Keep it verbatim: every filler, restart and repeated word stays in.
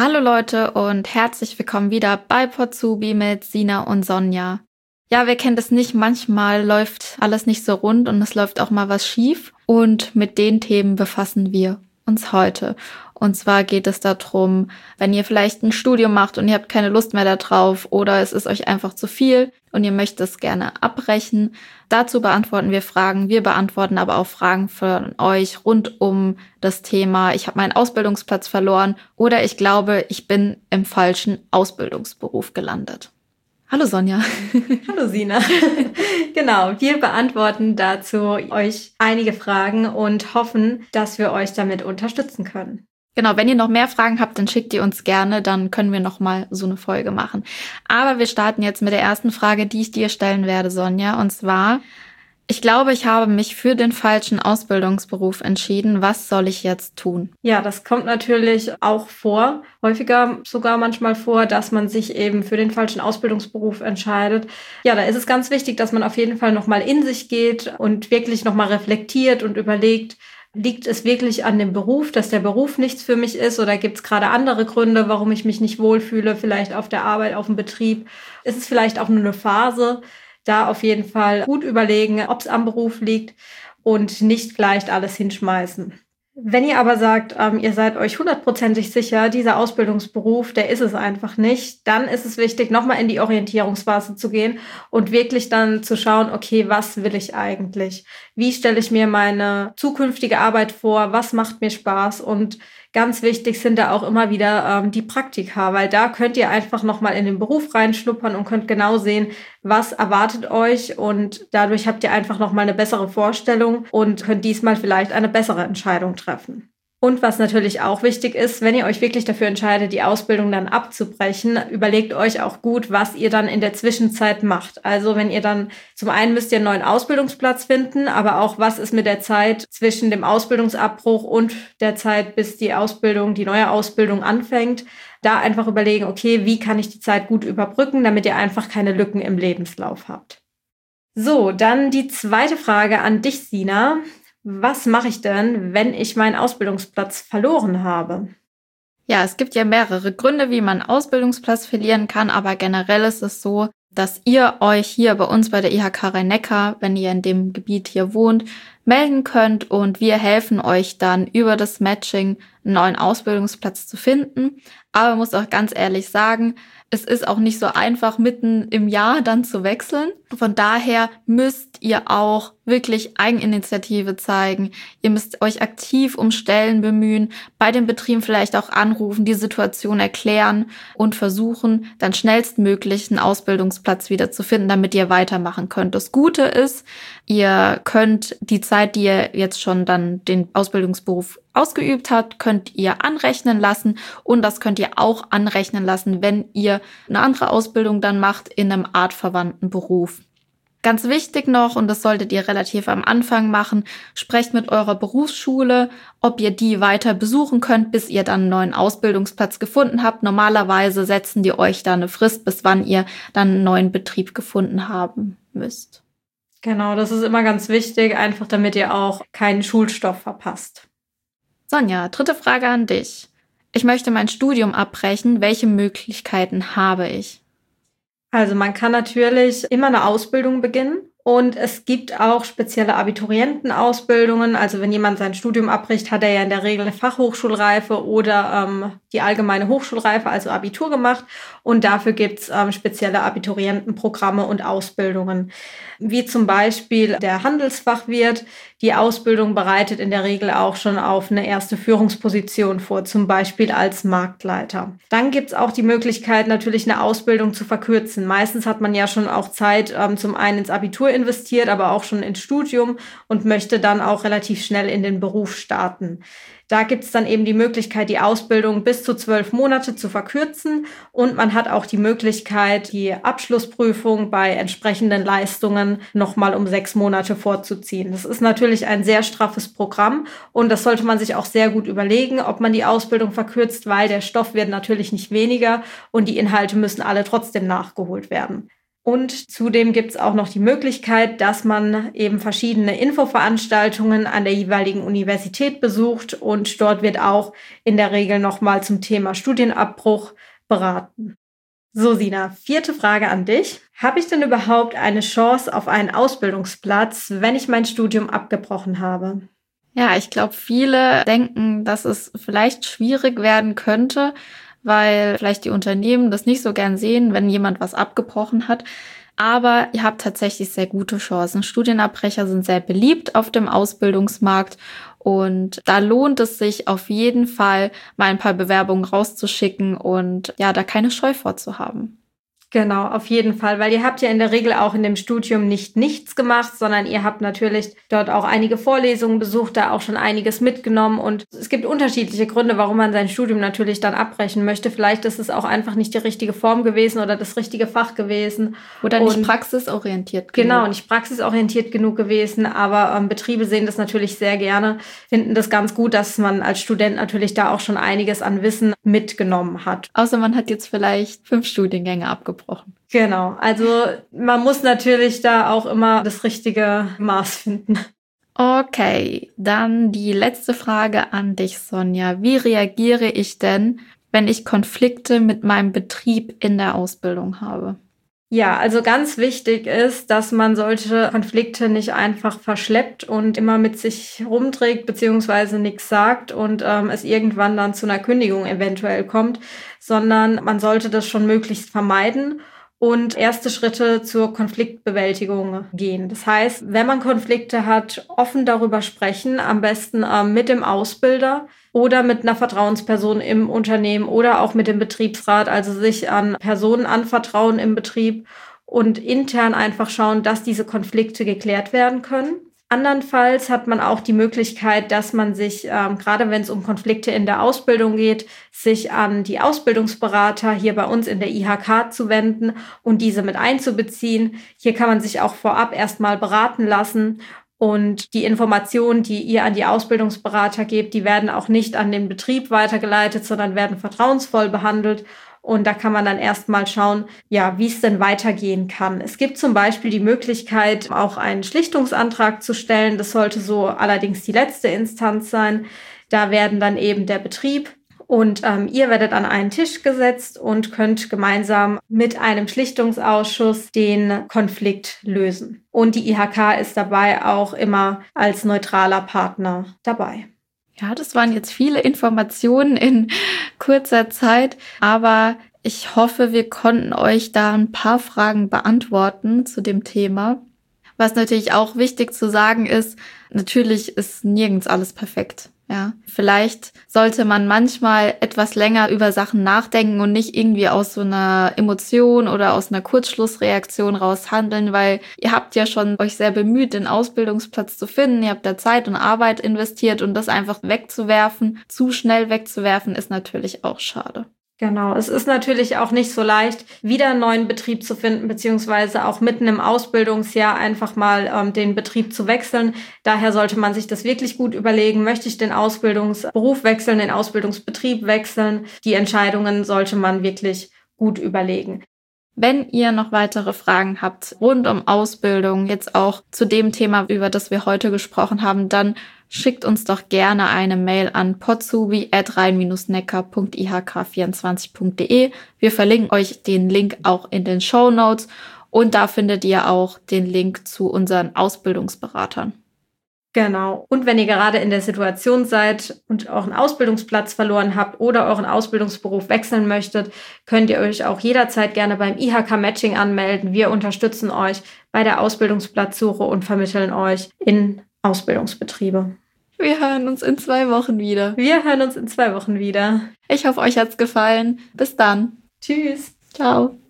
Hallo Leute und herzlich willkommen wieder bei Potsubi mit Sina und Sonja. Ja, wer kennt es nicht, manchmal läuft alles nicht so rund und es läuft auch mal was schief. Und mit den Themen befassen wir uns heute. Und zwar geht es darum, wenn ihr vielleicht ein Studium macht und ihr habt keine Lust mehr darauf oder es ist euch einfach zu viel und ihr möchtet es gerne abbrechen. Dazu beantworten wir Fragen. Wir beantworten aber auch Fragen von euch rund um das Thema, ich habe meinen Ausbildungsplatz verloren oder ich glaube, ich bin im falschen Ausbildungsberuf gelandet. Hallo Sonja. Hallo Sina. Genau, wir beantworten dazu euch einige Fragen und hoffen, dass wir euch damit unterstützen können. Genau, wenn ihr noch mehr Fragen habt, dann schickt ihr uns gerne, dann können wir nochmal so eine Folge machen. Aber wir starten jetzt mit der ersten Frage, die ich dir stellen werde, Sonja. Und zwar, ich glaube, ich habe mich für den falschen Ausbildungsberuf entschieden. Was soll ich jetzt tun? Ja, das kommt natürlich auch vor, häufiger sogar manchmal vor, dass man sich eben für den falschen Ausbildungsberuf entscheidet. Ja, da ist es ganz wichtig, dass man auf jeden Fall nochmal in sich geht und wirklich nochmal reflektiert und überlegt, liegt es wirklich an dem Beruf, dass der Beruf nichts für mich ist oder gibt es gerade andere Gründe, warum ich mich nicht wohlfühle, vielleicht auf der Arbeit, auf dem Betrieb? Ist es vielleicht auch nur eine Phase? Da auf jeden Fall gut überlegen, ob es am Beruf liegt und nicht gleich alles hinschmeißen. Wenn ihr aber sagt, ähm, ihr seid euch hundertprozentig sicher, dieser Ausbildungsberuf, der ist es einfach nicht, dann ist es wichtig, nochmal in die Orientierungsphase zu gehen und wirklich dann zu schauen, okay, was will ich eigentlich? Wie stelle ich mir meine zukünftige Arbeit vor? Was macht mir Spaß? Und ganz wichtig sind da auch immer wieder ähm, die Praktika, weil da könnt ihr einfach nochmal in den Beruf reinschnuppern und könnt genau sehen, was erwartet euch, und dadurch habt ihr einfach nochmal eine bessere Vorstellung und könnt diesmal vielleicht eine bessere Entscheidung treffen. Und was natürlich auch wichtig ist, wenn ihr euch wirklich dafür entscheidet, die Ausbildung dann abzubrechen, überlegt euch auch gut, was ihr dann in der Zwischenzeit macht. Also wenn ihr dann, zum einen müsst ihr einen neuen Ausbildungsplatz finden, aber auch was ist mit der Zeit zwischen dem Ausbildungsabbruch und der Zeit, bis die Ausbildung, die neue Ausbildung anfängt. Da einfach überlegen, okay, wie kann ich die Zeit gut überbrücken, damit ihr einfach keine Lücken im Lebenslauf habt. So, dann die zweite Frage an dich, Sina. Was mache ich denn, wenn ich meinen Ausbildungsplatz verloren habe? Ja, es gibt ja mehrere Gründe, wie man einen Ausbildungsplatz verlieren kann, aber generell ist es so, dass ihr euch hier bei uns bei der I H K Rhein-Neckar, wenn ihr in dem Gebiet hier wohnt, melden könnt und wir helfen euch dann über das Matching einen neuen Ausbildungsplatz zu finden. Aber man muss auch ganz ehrlich sagen, es ist auch nicht so einfach, mitten im Jahr dann zu wechseln. Von daher müsst ihr auch wirklich Eigeninitiative zeigen. Ihr müsst euch aktiv um Stellen bemühen, bei den Betrieben vielleicht auch anrufen, die Situation erklären und versuchen, dann schnellstmöglich einen Ausbildungsplatz wieder zu finden, damit ihr weitermachen könnt. Das Gute ist, ihr könnt die Zeit, die ihr jetzt schon dann den Ausbildungsberuf ausgeübt habt, könnt ihr anrechnen lassen, und das könnt ihr auch anrechnen lassen, wenn ihr eine andere Ausbildung dann macht in einem artverwandten Beruf. Ganz wichtig noch, und das solltet ihr relativ am Anfang machen, sprecht mit eurer Berufsschule, ob ihr die weiter besuchen könnt, bis ihr dann einen neuen Ausbildungsplatz gefunden habt. Normalerweise setzen die euch da eine Frist, bis wann ihr dann einen neuen Betrieb gefunden haben müsst. Genau, das ist immer ganz wichtig, einfach damit ihr auch keinen Schulstoff verpasst. Sonja, dritte Frage an dich. Ich möchte mein Studium abbrechen. Welche Möglichkeiten habe ich? Also man kann natürlich immer eine Ausbildung beginnen. Und es gibt auch spezielle Abiturientenausbildungen. Also wenn jemand sein Studium abbricht, hat er ja in der Regel eine Fachhochschulreife oder ähm, die allgemeine Hochschulreife, also Abitur gemacht. Und dafür gibt's ähm, spezielle Abiturientenprogramme und Ausbildungen. Wie zum Beispiel der Handelsfachwirt. Die Ausbildung bereitet in der Regel auch schon auf eine erste Führungsposition vor, zum Beispiel als Marktleiter. Dann gibt's auch die Möglichkeit, natürlich eine Ausbildung zu verkürzen. Meistens hat man ja schon auch Zeit, ähm, zum einen ins Abitur investiert, aber auch schon ins Studium und möchte dann auch relativ schnell in den Beruf starten. Da gibt es dann eben die Möglichkeit, die Ausbildung bis zu zwölf Monate zu verkürzen, und man hat auch die Möglichkeit, die Abschlussprüfung bei entsprechenden Leistungen nochmal um sechs Monate vorzuziehen. Das ist natürlich ein sehr straffes Programm, und das sollte man sich auch sehr gut überlegen, ob man die Ausbildung verkürzt, weil der Stoff wird natürlich nicht weniger und die Inhalte müssen alle trotzdem nachgeholt werden. Und zudem gibt es auch noch die Möglichkeit, dass man eben verschiedene Infoveranstaltungen an der jeweiligen Universität besucht und dort wird auch in der Regel nochmal zum Thema Studienabbruch beraten. So, Sina, vierte Frage an dich. Habe ich denn überhaupt eine Chance auf einen Ausbildungsplatz, wenn ich mein Studium abgebrochen habe? Ja, ich glaube, viele denken, dass es vielleicht schwierig werden könnte, weil vielleicht die Unternehmen das nicht so gern sehen, wenn jemand was abgebrochen hat. Aber ihr habt tatsächlich sehr gute Chancen. Studienabbrecher sind sehr beliebt auf dem Ausbildungsmarkt und da lohnt es sich auf jeden Fall, mal ein paar Bewerbungen rauszuschicken und ja, da keine Scheu vorzuhaben. Genau, auf jeden Fall, weil ihr habt ja in der Regel auch in dem Studium nicht nichts gemacht, sondern ihr habt natürlich dort auch einige Vorlesungen besucht, da auch schon einiges mitgenommen und es gibt unterschiedliche Gründe, warum man sein Studium natürlich dann abbrechen möchte. Vielleicht ist es auch einfach nicht die richtige Form gewesen oder das richtige Fach gewesen. Oder nicht und, praxisorientiert genug. Genau, nicht praxisorientiert genug gewesen, aber ähm, Betriebe sehen das natürlich sehr gerne, finden das ganz gut, dass man als Student natürlich da auch schon einiges an Wissen mitgenommen hat. Außer man hat jetzt vielleicht fünf Studiengänge abgebrochen. Genau, also man muss natürlich da auch immer das richtige Maß finden. Okay, dann die letzte Frage an dich, Sonja. Wie reagiere ich denn, wenn ich Konflikte mit meinem Betrieb in der Ausbildung habe? Ja, also ganz wichtig ist, dass man solche Konflikte nicht einfach verschleppt und immer mit sich rumträgt beziehungsweise nichts sagt und ähm, es irgendwann dann zu einer Kündigung eventuell kommt, sondern man sollte das schon möglichst vermeiden und erste Schritte zur Konfliktbewältigung gehen. Das heißt, wenn man Konflikte hat, offen darüber sprechen, am besten ähm, mit dem Ausbilder oder mit einer Vertrauensperson im Unternehmen oder auch mit dem Betriebsrat, also sich an Personen anvertrauen im Betrieb und intern einfach schauen, dass diese Konflikte geklärt werden können. Andernfalls hat man auch die Möglichkeit, dass man sich, ähm, gerade wenn es um Konflikte in der Ausbildung geht, sich an die Ausbildungsberater hier bei uns in der I H K zu wenden und diese mit einzubeziehen. Hier kann man sich auch vorab erstmal beraten lassen. Und die Informationen, die ihr an die Ausbildungsberater gebt, die werden auch nicht an den Betrieb weitergeleitet, sondern werden vertrauensvoll behandelt. Und da kann man dann erstmal schauen, ja, wie es denn weitergehen kann. Es gibt zum Beispiel die Möglichkeit, auch einen Schlichtungsantrag zu stellen. Das sollte so allerdings die letzte Instanz sein. Da werden dann eben der Betrieb und ähm, ihr werdet an einen Tisch gesetzt und könnt gemeinsam mit einem Schlichtungsausschuss den Konflikt lösen. Und die I H K ist dabei auch immer als neutraler Partner dabei. Ja, das waren jetzt viele Informationen in kurzer Zeit, aber ich hoffe, wir konnten euch da ein paar Fragen beantworten zu dem Thema. Was natürlich auch wichtig zu sagen ist, natürlich ist nirgends alles perfekt. Ja, vielleicht sollte man manchmal etwas länger über Sachen nachdenken und nicht irgendwie aus so einer Emotion oder aus einer Kurzschlussreaktion raus handeln, weil ihr habt ja schon euch sehr bemüht, den Ausbildungsplatz zu finden. Ihr habt da Zeit und Arbeit investiert und das einfach wegzuwerfen, zu schnell wegzuwerfen, ist natürlich auch schade. Genau, es ist natürlich auch nicht so leicht, wieder einen neuen Betrieb zu finden, beziehungsweise auch mitten im Ausbildungsjahr einfach mal ähm, den Betrieb zu wechseln. Daher sollte man sich das wirklich gut überlegen. Möchte ich den Ausbildungsberuf wechseln, den Ausbildungsbetrieb wechseln? Die Entscheidungen sollte man wirklich gut überlegen. Wenn ihr noch weitere Fragen habt rund um Ausbildung, jetzt auch zu dem Thema, über das wir heute gesprochen haben, dann schickt uns doch gerne eine Mail an podsubi at rhein neckar punkt i h k vierundzwanzig punkt de. Wir verlinken euch den Link auch in den Shownotes und da findet ihr auch den Link zu unseren Ausbildungsberatern. Genau. Und wenn ihr gerade in der Situation seid und euren Ausbildungsplatz verloren habt oder euren Ausbildungsberuf wechseln möchtet, könnt ihr euch auch jederzeit gerne beim I H K Matching anmelden. Wir unterstützen euch bei der Ausbildungsplatzsuche und vermitteln euch in Ausbildungsbetriebe. Wir hören uns in zwei Wochen wieder. Wir hören uns in zwei Wochen wieder. Ich hoffe, euch hat's gefallen. Bis dann. Tschüss. Ciao.